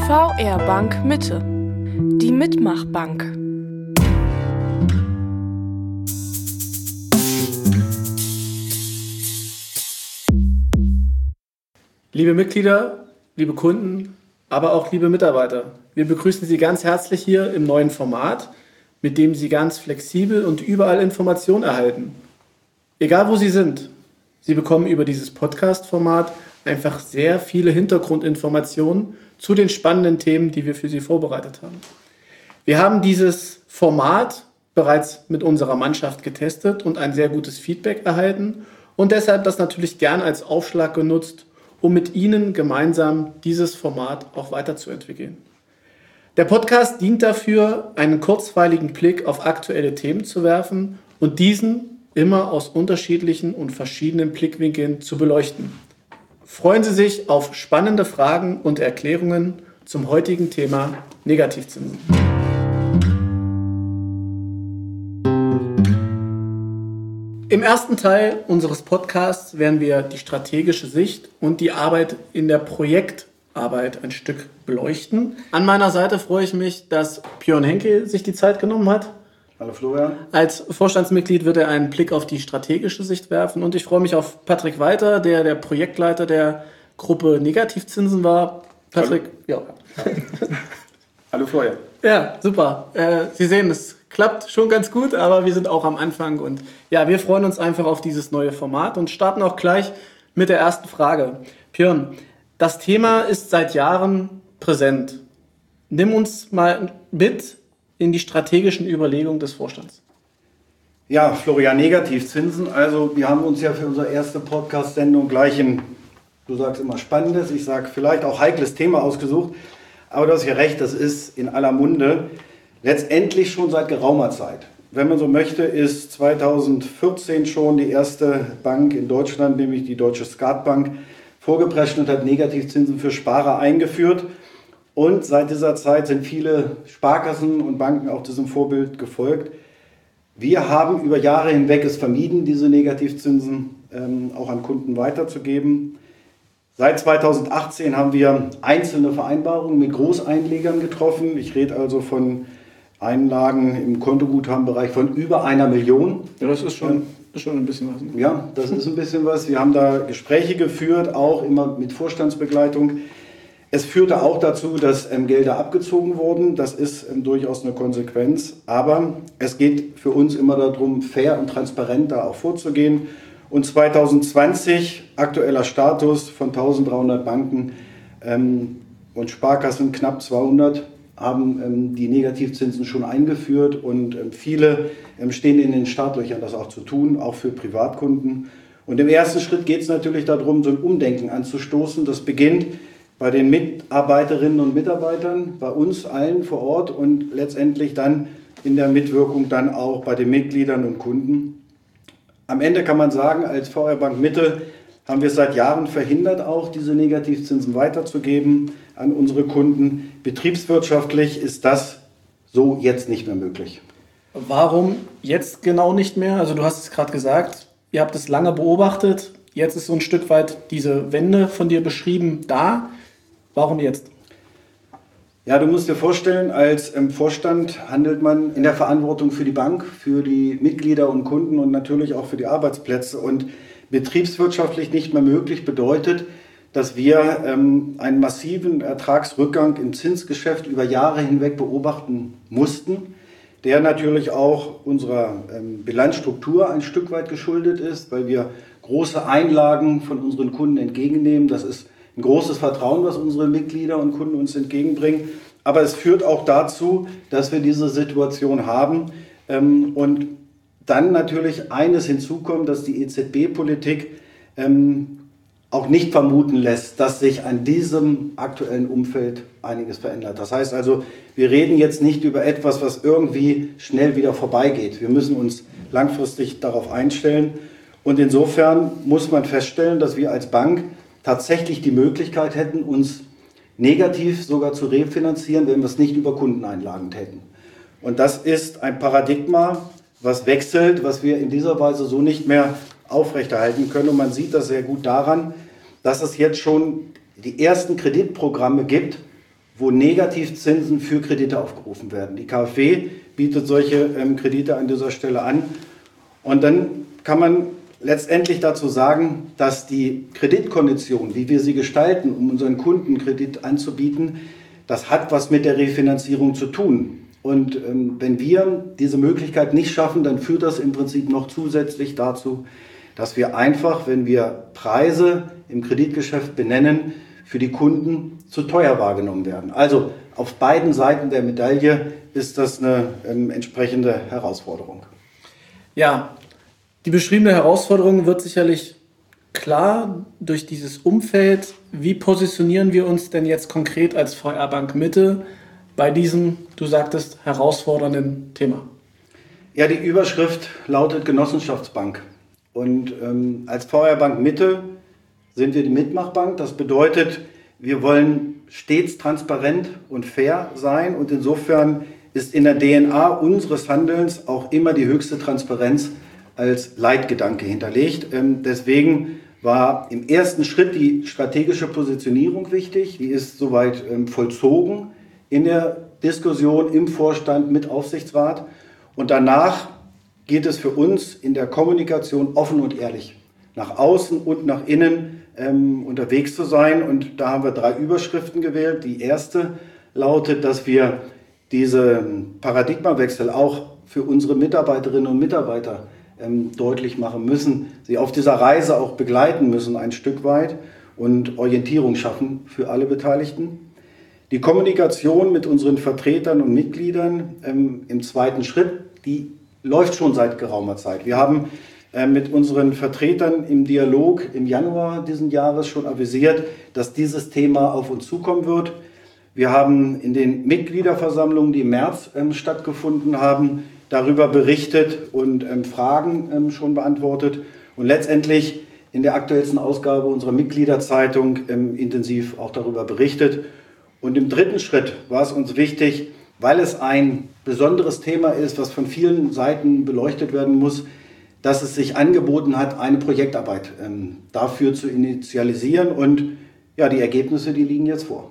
VR Bank Mitte, die Mitmachbank. Liebe Mitglieder, liebe Kunden, aber auch liebe Mitarbeiter, wir begrüßen Sie ganz herzlich hier im neuen Format, mit dem Sie ganz flexibel und überall Informationen erhalten. Egal wo Sie sind, Sie bekommen über dieses Podcast-Format einfach sehr viele Hintergrundinformationen zu den spannenden Themen, die wir für Sie vorbereitet haben. Wir haben dieses Format bereits mit unserer Mannschaft getestet und ein sehr gutes Feedback erhalten und deshalb das natürlich gern als Aufschlag genutzt, um mit Ihnen gemeinsam dieses Format auch weiterzuentwickeln. Der Podcast dient dafür, einen kurzweiligen Blick auf aktuelle Themen zu werfen und diesen immer aus unterschiedlichen und verschiedenen Blickwinkeln zu beleuchten. Freuen Sie sich auf spannende Fragen und Erklärungen zum heutigen Thema Negativzinsen. Im ersten Teil unseres Podcasts werden wir die strategische Sicht und die Arbeit in der Projektarbeit ein Stück beleuchten. An meiner Seite freue ich mich, dass Björn Henke sich die Zeit genommen hat. Hallo Florian. Als Vorstandsmitglied wird er einen Blick auf die strategische Sicht werfen und ich freue mich auf Patrick Weiter, der Projektleiter der Gruppe Negativzinsen war. Patrick, hallo. Ja. Hallo Florian. Ja, super. Sie sehen, es klappt schon ganz gut, aber wir sind auch am Anfang und ja, wir freuen uns einfach auf dieses neue Format und starten auch gleich mit der ersten Frage. Björn, das Thema ist seit Jahren präsent. Nimm uns mal mit in die strategischen Überlegungen des Vorstands. Ja, Florian, Negativzinsen. Also wir haben uns ja für unsere erste Podcast-Sendung gleich ein, du sagst immer spannendes, ich sage vielleicht auch heikles Thema ausgesucht. Aber du hast ja recht, das ist in aller Munde. Letztendlich schon seit geraumer Zeit. Wenn man so möchte, ist 2014 schon die erste Bank in Deutschland, nämlich die Deutsche Skatbank, vorgeprescht und hat Negativzinsen für Sparer eingeführt. Und seit dieser Zeit sind viele Sparkassen und Banken auch diesem Vorbild gefolgt. Wir haben über Jahre hinweg es vermieden, diese Negativzinsen auch an Kunden weiterzugeben. Seit 2018 haben wir einzelne Vereinbarungen mit Großeinlegern getroffen. Ich rede also von Einlagen im Kontoguthabenbereich von über 1 Million. Ja, das ist schon ein bisschen was. Ne? Ja, das ist ein bisschen was. Wir haben da Gespräche geführt, auch immer mit Vorstandsbegleitung. Es führte auch dazu, dass Gelder abgezogen wurden. Das ist durchaus eine Konsequenz. Aber es geht für uns immer darum, fair und transparent da auch vorzugehen. Und 2020, aktueller Status von 1300 Banken und Sparkassen, knapp 200, haben die Negativzinsen schon eingeführt. Und viele stehen in den Startlöchern, das auch zu tun, auch für Privatkunden. Und im ersten Schritt geht es natürlich darum, so ein Umdenken anzustoßen. Das beginnt bei den Mitarbeiterinnen und Mitarbeitern, bei uns allen vor Ort und letztendlich dann in der Mitwirkung dann auch bei den Mitgliedern und Kunden. Am Ende kann man sagen, als VR Bank Mitte haben wir es seit Jahren verhindert, auch diese Negativzinsen weiterzugeben an unsere Kunden. Betriebswirtschaftlich ist das so jetzt nicht mehr möglich. Warum jetzt genau nicht mehr? Also du hast es gerade gesagt, ihr habt es lange beobachtet. Jetzt ist so ein Stück weit diese Wende von dir beschrieben da. Warum jetzt? Ja, du musst dir vorstellen, als Vorstand handelt man in der Verantwortung für die Bank, für die Mitglieder und Kunden und natürlich auch für die Arbeitsplätze. Und betriebswirtschaftlich nicht mehr möglich bedeutet, dass wir einen massiven Ertragsrückgang im Zinsgeschäft über Jahre hinweg beobachten mussten, der natürlich auch unserer Bilanzstruktur ein Stück weit geschuldet ist, weil wir große Einlagen von unseren Kunden entgegennehmen. Das ist ein großes Vertrauen, was unsere Mitglieder und Kunden uns entgegenbringen. Aber es führt auch dazu, dass wir diese Situation haben. Und dann natürlich eines hinzukommt, dass die EZB-Politik auch nicht vermuten lässt, dass sich an diesem aktuellen Umfeld einiges verändert. Das heißt also, wir reden jetzt nicht über etwas, was irgendwie schnell wieder vorbeigeht. Wir müssen uns langfristig darauf einstellen. Und insofern muss man feststellen, dass wir als Bank tatsächlich die Möglichkeit hätten, uns negativ sogar zu refinanzieren, wenn wir es nicht über Kundeneinlagen täten. Und das ist ein Paradigma, was wechselt, was wir in dieser Weise so nicht mehr aufrechterhalten können. Und man sieht das sehr gut daran, dass es jetzt schon die ersten Kreditprogramme gibt, wo Negativzinsen für Kredite aufgerufen werden. Die KfW bietet solche Kredite an dieser Stelle an. Und dann kann man letztendlich dazu sagen, dass die Kreditkonditionen, wie wir sie gestalten, um unseren Kunden Kredit anzubieten, das hat was mit der Refinanzierung zu tun. Und wenn wir diese Möglichkeit nicht schaffen, dann führt das im Prinzip noch zusätzlich dazu, dass wir einfach, wenn wir Preise im Kreditgeschäft benennen, für die Kunden zu teuer wahrgenommen werden. Also auf beiden Seiten der Medaille ist das eine entsprechende Herausforderung. Ja, die beschriebene Herausforderung wird sicherlich klar durch dieses Umfeld. Wie positionieren wir uns denn jetzt konkret als VR Bank Mitte bei diesem, du sagtest, herausfordernden Thema? Ja, die Überschrift lautet Genossenschaftsbank. Und als VR Bank Mitte sind wir die Mitmachbank. Das bedeutet, wir wollen stets transparent und fair sein. Und insofern ist in der DNA unseres Handelns auch immer die höchste Transparenz als Leitgedanke hinterlegt. Deswegen war im ersten Schritt die strategische Positionierung wichtig. Die ist soweit vollzogen in der Diskussion im Vorstand mit Aufsichtsrat. Und danach geht es für uns in der Kommunikation offen und ehrlich nach außen und nach innen unterwegs zu sein. Und da haben wir 3 Überschriften gewählt. Die erste lautet, dass wir diesen Paradigmawechsel auch für unsere Mitarbeiterinnen und Mitarbeiter deutlich machen müssen, sie auf dieser Reise auch begleiten müssen ein Stück weit und Orientierung schaffen für alle Beteiligten. Die Kommunikation mit unseren Vertretern und Mitgliedern im zweiten Schritt, die läuft schon seit geraumer Zeit. Wir haben mit unseren Vertretern im Dialog im Januar diesen Jahres schon avisiert, dass dieses Thema auf uns zukommen wird. Wir haben in den Mitgliederversammlungen, die im März stattgefunden haben, darüber berichtet und Fragen schon beantwortet und letztendlich in der aktuellsten Ausgabe unserer Mitgliederzeitung intensiv auch darüber berichtet. Und im dritten Schritt war es uns wichtig, weil es ein besonderes Thema ist, was von vielen Seiten beleuchtet werden muss, dass es sich angeboten hat, eine Projektarbeit dafür zu initialisieren. Und ja, die Ergebnisse, die liegen jetzt vor.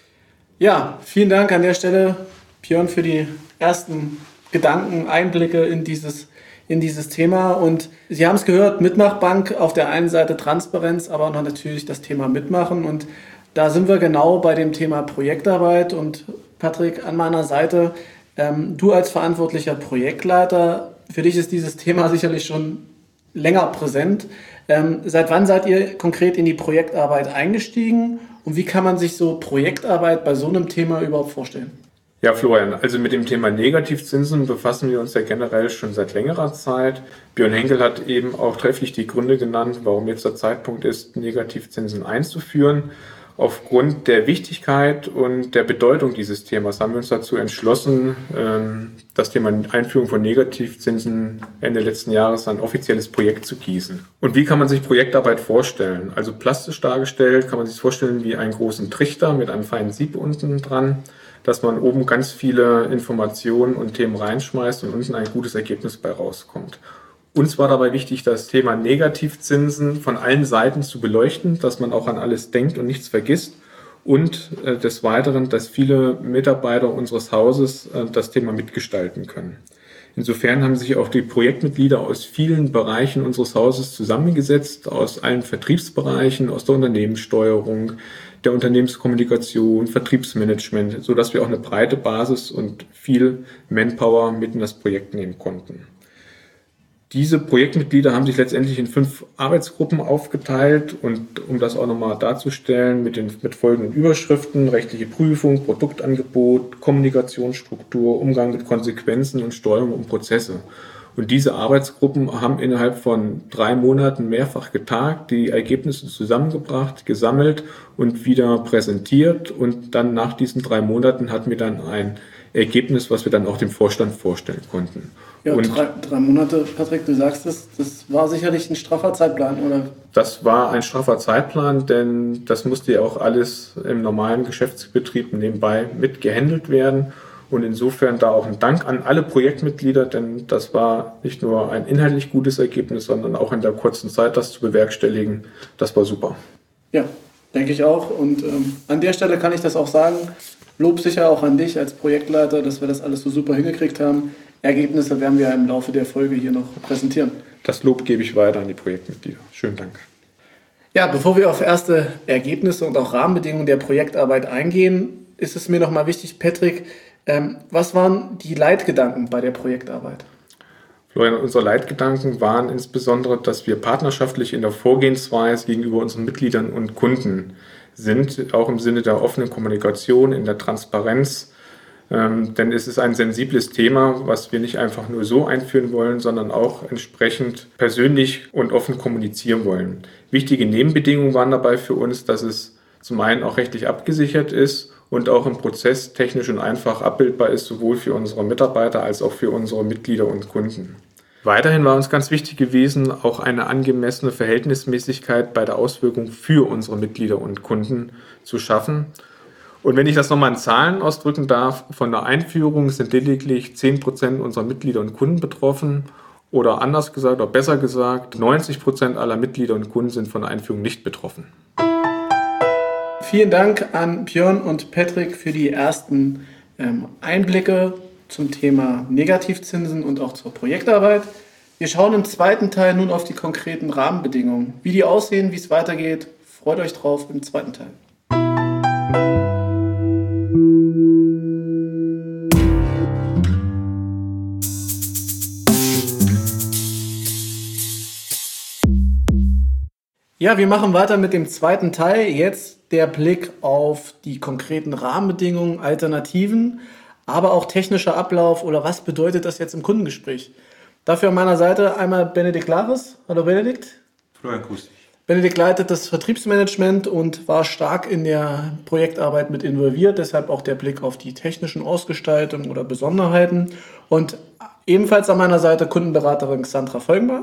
Ja, vielen Dank an der Stelle, Björn, für die ersten Gedanken, Einblicke in dieses Thema. Und Sie haben es gehört, Mitmachbank, auf der einen Seite Transparenz, aber auch noch natürlich das Thema Mitmachen. Und da sind wir genau bei dem Thema Projektarbeit. Und Patrick, an meiner Seite, du als verantwortlicher Projektleiter, für dich ist dieses Thema sicherlich schon länger präsent. Seit wann seid ihr konkret in die Projektarbeit eingestiegen und wie kann man sich so Projektarbeit bei so einem Thema überhaupt vorstellen? Ja, Florian, also mit dem Thema Negativzinsen befassen wir uns ja generell schon seit längerer Zeit. Björn Henkel hat eben auch trefflich die Gründe genannt, warum jetzt der Zeitpunkt ist, Negativzinsen einzuführen. Aufgrund der Wichtigkeit und der Bedeutung dieses Themas haben wir uns dazu entschlossen, das Thema Einführung von Negativzinsen Ende letzten Jahres ein offizielles Projekt zu gießen. Und wie kann man sich Projektarbeit vorstellen? Also plastisch dargestellt kann man sich vorstellen wie einen großen Trichter mit einem feinen Sieb unten dran, dass man oben ganz viele Informationen und Themen reinschmeißt und unten ein gutes Ergebnis bei rauskommt. Uns war dabei wichtig, das Thema Negativzinsen von allen Seiten zu beleuchten, dass man auch an alles denkt und nichts vergisst und des Weiteren, dass viele Mitarbeiter unseres Hauses das Thema mitgestalten können. Insofern haben sich auch die Projektmitglieder aus vielen Bereichen unseres Hauses zusammengesetzt, aus allen Vertriebsbereichen, aus der Unternehmenssteuerung, der Unternehmenskommunikation, Vertriebsmanagement, sodass wir auch eine breite Basis und viel Manpower mit in das Projekt nehmen konnten. Diese Projektmitglieder haben sich letztendlich in 5 Arbeitsgruppen aufgeteilt und um das auch nochmal darzustellen, mit folgenden Überschriften: rechtliche Prüfung, Produktangebot, Kommunikationsstruktur, Umgang mit Konsequenzen und Steuerung und Prozesse. Und diese Arbeitsgruppen haben innerhalb von 3 Monaten mehrfach getagt, die Ergebnisse zusammengebracht, gesammelt und wieder präsentiert. Und dann nach diesen 3 Monaten hatten wir dann ein Ergebnis, was wir dann auch dem Vorstand vorstellen konnten. Ja, und 3 Monate, Patrick, du sagst es, das war sicherlich ein straffer Zeitplan, oder? Das war ein straffer Zeitplan, denn das musste ja auch alles im normalen Geschäftsbetrieb nebenbei mit gehandelt werden. Und insofern da auch ein Dank an alle Projektmitglieder, denn das war nicht nur ein inhaltlich gutes Ergebnis, sondern auch in der kurzen Zeit das zu bewerkstelligen, das war super. Ja, denke ich auch. Und an der Stelle kann ich das auch sagen. Lob sicher auch an dich als Projektleiter, dass wir das alles so super hingekriegt haben. Ergebnisse werden wir im Laufe der Folge hier noch präsentieren. Das Lob gebe ich weiter an die Projektmitglieder. Schönen Dank. Ja, bevor wir auf erste Ergebnisse und auch Rahmenbedingungen der Projektarbeit eingehen, ist es mir nochmal wichtig, Patrick, was waren die Leitgedanken bei der Projektarbeit? Florian, unsere Leitgedanken waren insbesondere, dass wir partnerschaftlich in der Vorgehensweise gegenüber unseren Mitgliedern und Kunden sind, auch im Sinne der offenen Kommunikation, in der Transparenz. Denn es ist ein sensibles Thema, was wir nicht einfach nur so einführen wollen, sondern auch entsprechend persönlich und offen kommunizieren wollen. Wichtige Nebenbedingungen waren dabei für uns, dass es zum einen auch rechtlich abgesichert ist und auch im Prozess technisch und einfach abbildbar ist, sowohl für unsere Mitarbeiter als auch für unsere Mitglieder und Kunden. Weiterhin war uns ganz wichtig gewesen, auch eine angemessene Verhältnismäßigkeit bei der Auswirkung für unsere Mitglieder und Kunden zu schaffen. Und wenn ich das nochmal in Zahlen ausdrücken darf, von der Einführung sind lediglich 10% unserer Mitglieder und Kunden betroffen oder anders gesagt oder besser gesagt, 90% aller Mitglieder und Kunden sind von der Einführung nicht betroffen. Vielen Dank an Björn und Patrick für die ersten Einblicke zum Thema Negativzinsen und auch zur Projektarbeit. Wir schauen im zweiten Teil nun auf die konkreten Rahmenbedingungen. Wie die aussehen, wie es weitergeht, freut euch drauf im zweiten Teil. Ja, wir machen weiter mit dem zweiten Teil. Jetzt der Blick auf die konkreten Rahmenbedingungen, Alternativen, aber auch technischer Ablauf oder was bedeutet das jetzt im Kundengespräch. Dafür an meiner Seite einmal Benedikt Lares. Hallo Benedikt. Florian, grüß dich. Benedikt leitet das Vertriebsmanagement und war stark in der Projektarbeit mit involviert, deshalb auch der Blick auf die technischen Ausgestaltungen oder Besonderheiten. Und ebenfalls an meiner Seite Kundenberaterin Xandra Folgenbar.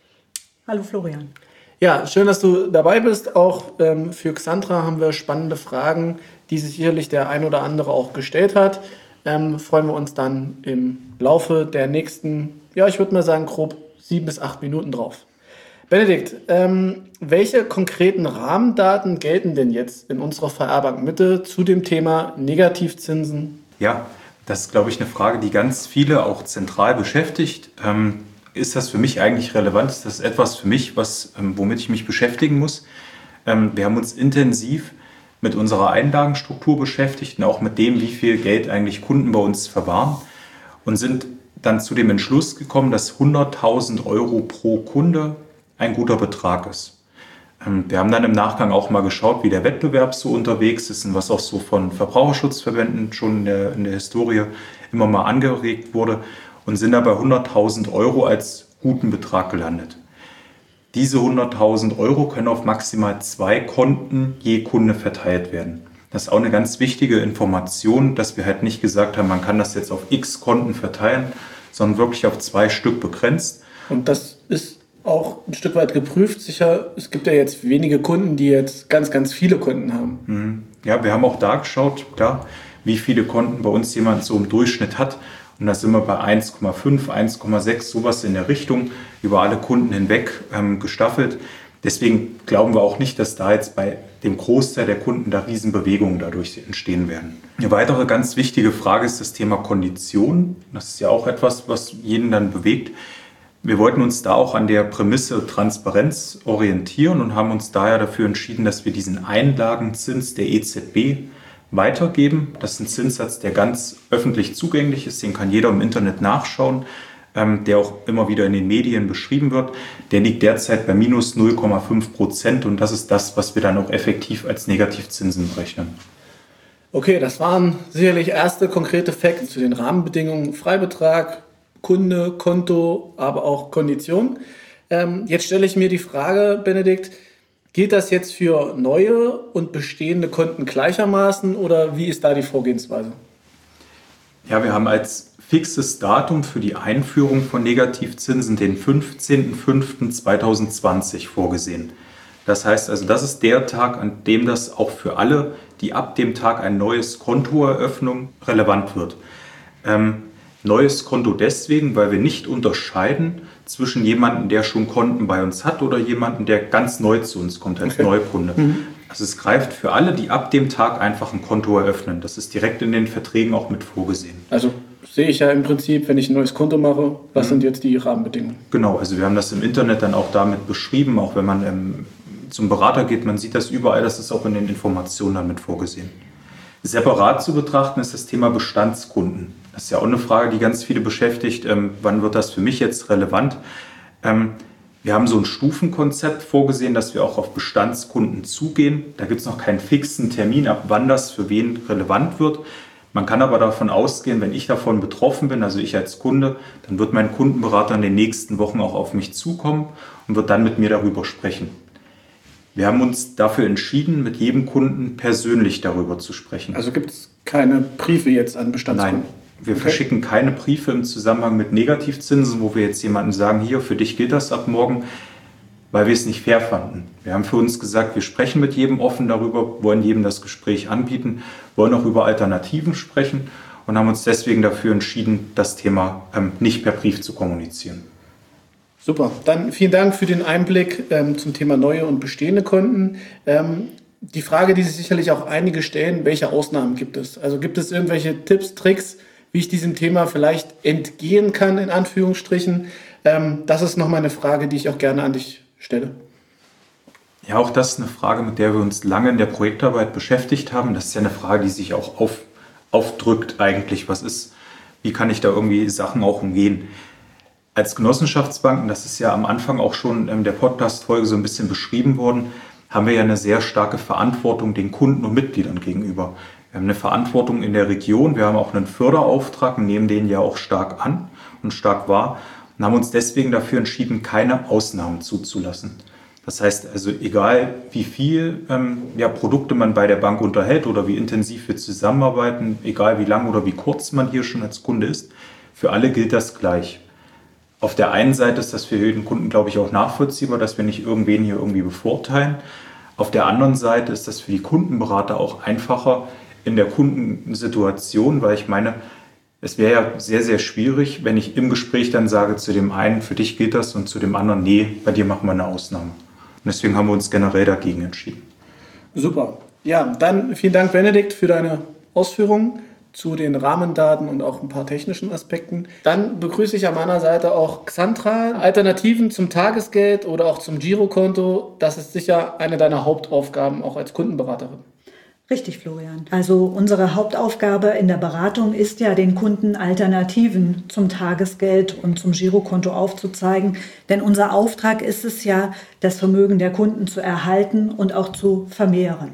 Hallo Florian. Ja, schön, dass du dabei bist. Auch für Xandra haben wir spannende Fragen, die sich sicherlich der ein oder andere auch gestellt hat. Freuen wir uns dann im Laufe der nächsten, ja, ich würde mal sagen, grob 7 bis 8 Minuten drauf. Benedikt, welche konkreten Rahmendaten gelten denn jetzt in unserer VR-Bank Mitte zu dem Thema Negativzinsen? Ja, das ist, glaube ich, eine Frage, die ganz viele auch zentral beschäftigt. Ist das für mich eigentlich relevant? Ist das etwas für mich, womit ich mich beschäftigen muss? Wir haben uns intensiv mit unserer Einlagenstruktur beschäftigt und auch mit dem, wie viel Geld eigentlich Kunden bei uns verwahren und sind dann zu dem Entschluss gekommen, dass 100.000 € pro Kunde ein guter Betrag ist. Wir haben dann im Nachgang auch mal geschaut, wie der Wettbewerb so unterwegs ist und was auch so von Verbraucherschutzverbänden schon in der Historie immer mal angeregt wurde und sind da bei 100.000 € als guten Betrag gelandet. Diese 100.000 € können auf maximal 2 Konten je Kunde verteilt werden. Das ist auch eine ganz wichtige Information, dass wir halt nicht gesagt haben, man kann das jetzt auf x Konten verteilen, sondern wirklich auf 2 Stück begrenzt. Und das ist auch ein Stück weit geprüft. Sicher, es gibt ja jetzt wenige Kunden, die jetzt ganz, ganz viele Konten haben. Ja, wir haben auch da geschaut, klar, wie viele Konten bei uns jemand so im Durchschnitt hat. Und da sind wir bei 1,5, 1,6, sowas in der Richtung, über alle Kunden hinweg gestaffelt. Deswegen glauben wir auch nicht, dass da jetzt bei dem Großteil der Kunden da Riesenbewegungen dadurch entstehen werden. Eine weitere ganz wichtige Frage ist das Thema Kondition. Das ist ja auch etwas, was jeden dann bewegt. Wir wollten uns da auch an der Prämisse Transparenz orientieren und haben uns daher dafür entschieden, dass wir diesen Einlagenzins der EZB weitergeben. Das ist ein Zinssatz, der ganz öffentlich zugänglich ist, den kann jeder im Internet nachschauen, der auch immer wieder in den Medien beschrieben wird. Der liegt derzeit bei minus 0,5% und das ist das, was wir dann auch effektiv als Negativzinsen berechnen. Okay, das waren sicherlich erste konkrete Facts zu den Rahmenbedingungen, Freibetrag, Kunde, Konto, aber auch Kondition. Jetzt stelle ich mir die Frage, Benedikt, gilt das jetzt für neue und bestehende Konten gleichermaßen oder wie ist da die Vorgehensweise? Ja, wir haben als fixes Datum für die Einführung von Negativzinsen den 15.05.2020 vorgesehen. Das heißt also, das ist der Tag, an dem das auch für alle, die ab dem Tag ein neues Konto eröffnen, relevant wird. Neues Konto deswegen, weil wir nicht unterscheiden zwischen jemandem, der schon Konten bei uns hat oder jemandem, der ganz neu zu uns kommt als Neukunde. Also es greift für alle, die ab dem Tag einfach ein Konto eröffnen. Das ist direkt in den Verträgen auch mit vorgesehen. Also sehe ich ja im Prinzip, wenn ich ein neues Konto mache, was sind jetzt die Rahmenbedingungen? Genau, also wir haben das im Internet dann auch damit beschrieben, auch wenn man zum Berater geht, man sieht das überall, das ist auch in den Informationen damit vorgesehen. Separat zu betrachten ist das Thema Bestandskunden. Das ist ja auch eine Frage, die ganz viele beschäftigt. Wann wird das für mich jetzt relevant? Wir haben so ein Stufenkonzept vorgesehen, dass wir auch auf Bestandskunden zugehen. Da gibt es noch keinen fixen Termin, ab wann das für wen relevant wird. Man kann aber davon ausgehen, wenn ich davon betroffen bin, also ich als Kunde, dann wird mein Kundenberater in den nächsten Wochen auch auf mich zukommen und wird dann mit mir darüber sprechen. Wir haben uns dafür entschieden, mit jedem Kunden persönlich darüber zu sprechen. Also gibt es keine Briefe jetzt an Bestandskunden? Nein, wir verschicken keine Briefe im Zusammenhang mit Negativzinsen, wo wir jetzt jemandem sagen, hier, für dich gilt das ab morgen, weil wir es nicht fair fanden. Wir haben für uns gesagt, wir sprechen mit jedem offen darüber, wollen jedem das Gespräch anbieten, wollen auch über Alternativen sprechen und haben uns deswegen dafür entschieden, das Thema nicht per Brief zu kommunizieren. Super, dann vielen Dank für den Einblick zum Thema neue und bestehende Konten. Die Frage, die sich sicherlich auch einige stellen, welche Ausnahmen gibt es? Also gibt es irgendwelche Tipps, Tricks, wie ich diesem Thema vielleicht entgehen kann, in Anführungsstrichen? Das ist nochmal eine Frage, die ich auch gerne an dich stelle. Ja, auch das ist eine Frage, mit der wir uns lange in der Projektarbeit beschäftigt haben. Das ist ja eine Frage, die sich auch aufdrückt eigentlich. Wie kann ich da irgendwie Sachen auch umgehen? Als Genossenschaftsbanken, das ist ja am Anfang auch schon in der Podcast-Folge so ein bisschen beschrieben worden, haben wir ja eine sehr starke Verantwortung den Kunden und Mitgliedern gegenüber. Wir haben eine Verantwortung in der Region, wir haben auch einen Förderauftrag, nehmen den ja auch stark an und stark wahr und haben uns deswegen dafür entschieden, keine Ausnahmen zuzulassen. Das heißt also, egal wie viel Produkte man bei der Bank unterhält oder wie intensiv wir zusammenarbeiten, egal wie lang oder wie kurz man hier schon als Kunde ist, für alle gilt das gleich. Auf der einen Seite ist das für jeden Kunden, glaube ich, auch nachvollziehbar, dass wir nicht irgendwen hier irgendwie bevorteilen. Auf der anderen Seite ist das für die Kundenberater auch einfacher in der Kundensituation, weil ich meine, es wäre ja sehr, sehr schwierig, wenn ich im Gespräch dann sage zu dem einen, für dich gilt das und zu dem anderen, nee, bei dir machen wir eine Ausnahme. Und deswegen haben wir uns generell dagegen entschieden. Super. Ja, dann vielen Dank, Benedikt, für deine Ausführungen zu den Rahmendaten und auch ein paar technischen Aspekten. Dann begrüße ich an meiner Seite auch Xandra. Alternativen zum Tagesgeld oder auch zum Girokonto, das ist sicher eine deiner Hauptaufgaben auch als Kundenberaterin. Richtig, Florian. Also unsere Hauptaufgabe in der Beratung ist ja, den Kunden Alternativen zum Tagesgeld und zum Girokonto aufzuzeigen. Denn unser Auftrag ist es ja, das Vermögen der Kunden zu erhalten und auch zu vermehren.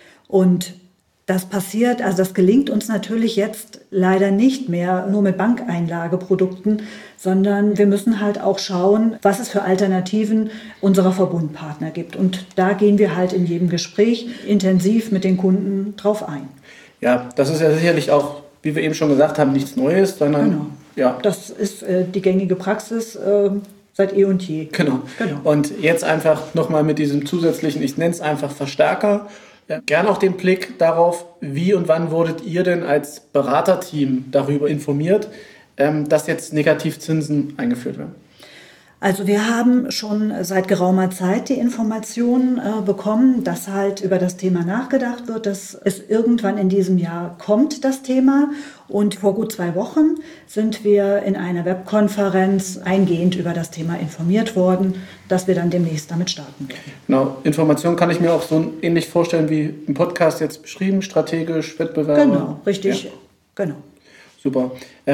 Und das gelingt uns natürlich jetzt leider nicht mehr nur mit Bankeinlageprodukten, sondern wir müssen halt auch schauen, was es für Alternativen unserer Verbundpartner gibt. Und da gehen wir halt in jedem Gespräch intensiv mit den Kunden drauf ein. Ja, das ist ja sicherlich auch, wie wir eben schon gesagt haben, nichts Neues, sondern Genau. Ja. Das ist die gängige Praxis seit eh und je. Genau. Und jetzt einfach nochmal mit diesem zusätzlichen, ich nenne es einfach Verstärker. Ja, gern auch den Blick darauf, wie und wann wurdet ihr denn als Beraterteam darüber informiert, dass jetzt Negativzinsen eingeführt werden? Also wir haben schon seit geraumer Zeit die Information bekommen, dass halt über das Thema nachgedacht wird, dass es irgendwann in diesem Jahr kommt, das Thema. Und vor gut 2 Wochen sind wir in einer Webkonferenz eingehend über das Thema informiert worden, dass wir dann demnächst damit starten werden. Genau, Information kann ich mir auch so ähnlich vorstellen wie im Podcast jetzt beschrieben, strategisch, Wettbewerbe. Genau, richtig, ja. Genau. Super.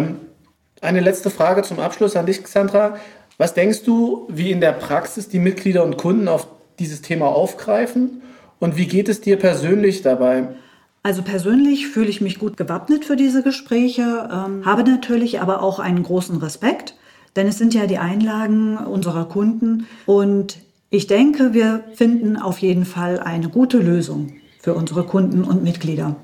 Eine letzte Frage zum Abschluss an dich, Xandra. Was denkst du, wie in der Praxis die Mitglieder und Kunden auf dieses Thema aufgreifen und wie geht es dir persönlich dabei? Also persönlich fühle ich mich gut gewappnet für diese Gespräche, habe natürlich aber auch einen großen Respekt, denn es sind ja die Einlagen unserer Kunden und ich denke, wir finden auf jeden Fall eine gute Lösung für unsere Kunden und Mitglieder.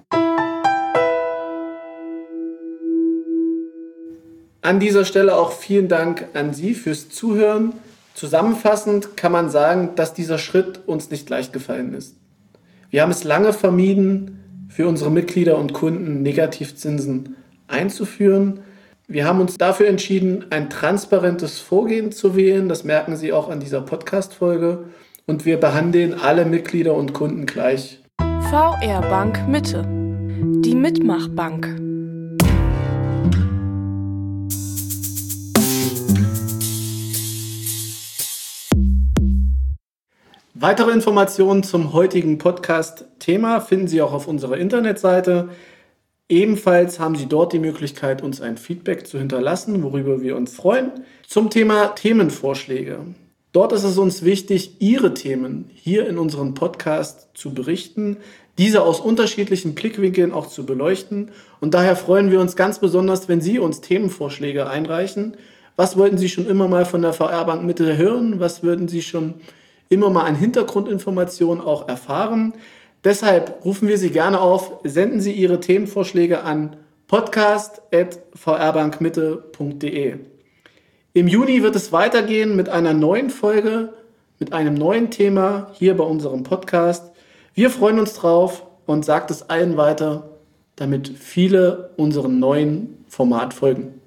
An dieser Stelle auch vielen Dank an Sie fürs Zuhören. Zusammenfassend kann man sagen, dass dieser Schritt uns nicht leicht gefallen ist. Wir haben es lange vermieden, für unsere Mitglieder und Kunden Negativzinsen einzuführen. Wir haben uns dafür entschieden, ein transparentes Vorgehen zu wählen. Das merken Sie auch an dieser Podcast-Folge. und wir behandeln alle Mitglieder und Kunden gleich. VR Bank Mitte. Die Mitmachbank. Weitere Informationen zum heutigen Podcast-Thema finden Sie auch auf unserer Internetseite. Ebenfalls haben Sie dort die Möglichkeit, uns ein Feedback zu hinterlassen, worüber wir uns freuen. Zum Thema Themenvorschläge. Dort ist es uns wichtig, Ihre Themen hier in unserem Podcast zu berichten, diese aus unterschiedlichen Blickwinkeln auch zu beleuchten. Und daher freuen wir uns ganz besonders, wenn Sie uns Themenvorschläge einreichen. Was wollten Sie schon immer mal von der VR Bank Mitte hören? Was würden Sie schon immer mal an Hintergrundinformationen auch erfahren? Deshalb rufen wir Sie gerne auf, senden Sie Ihre Themenvorschläge an podcast@vrbankmitte.de. Im Juni wird es weitergehen mit einer neuen Folge, mit einem neuen Thema hier bei unserem Podcast. Wir freuen uns drauf und sagt es allen weiter, damit viele unserem neuen Format folgen.